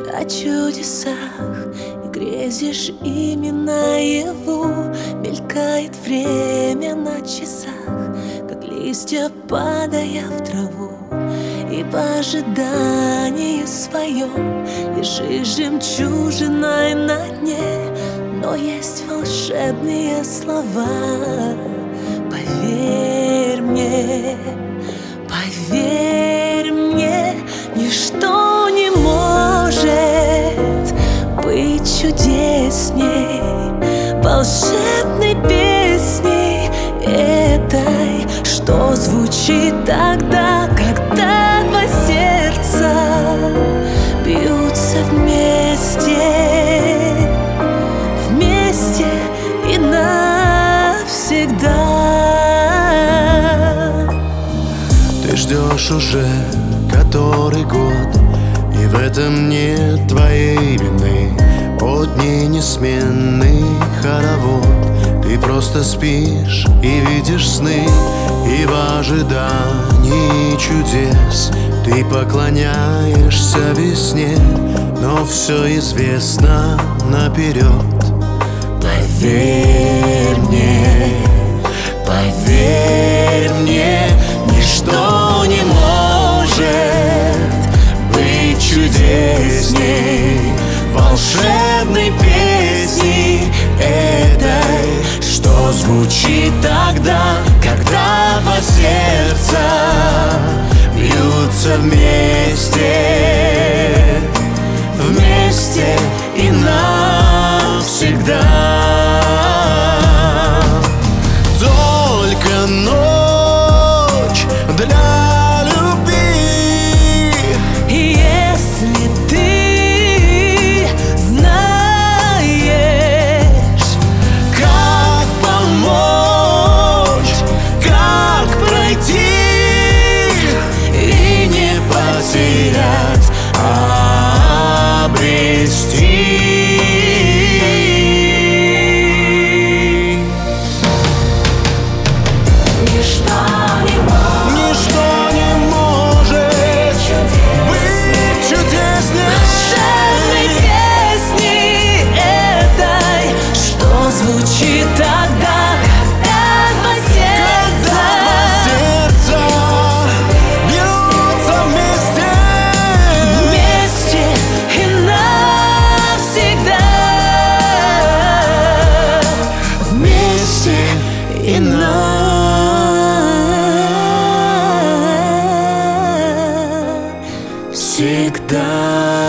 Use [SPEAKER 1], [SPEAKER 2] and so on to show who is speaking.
[SPEAKER 1] о чудесах и грезишь ими наяву. Мелькает время на часах, как листья падая в траву. И в ожидании своем лежишь жемчужиной на дне. Но есть волшебные слова. Поверь мне, поверь мне, ничто не может быть чудесней волшебной песни этой, что звучит тогда, когда два сердца бьются вместе, вместе и навсегда.
[SPEAKER 2] Ты ждешь уже который год, и в этом нет твоей вины. О дни несменный хоровод, ты просто спишь и видишь сны. И в ожидании чудес ты поклоняешься весне, но все известно наперед. Поверь мне, поверь мне, ничто не может быть чудесней волшебной песни этой, что звучит тогда, когда два сердца бьются вместе, вместе и навсегда. Только ночь для любви.
[SPEAKER 1] Если ты знаешь,
[SPEAKER 2] Как помочь, как пройти и не потерять, а обрести.
[SPEAKER 1] ничто не
[SPEAKER 2] может быть чудесней
[SPEAKER 1] волшебной песни этой, что звучит тогда, когда два сердца
[SPEAKER 2] бьются вместе,
[SPEAKER 1] вместе и навсегда,
[SPEAKER 2] вместе и навсегда.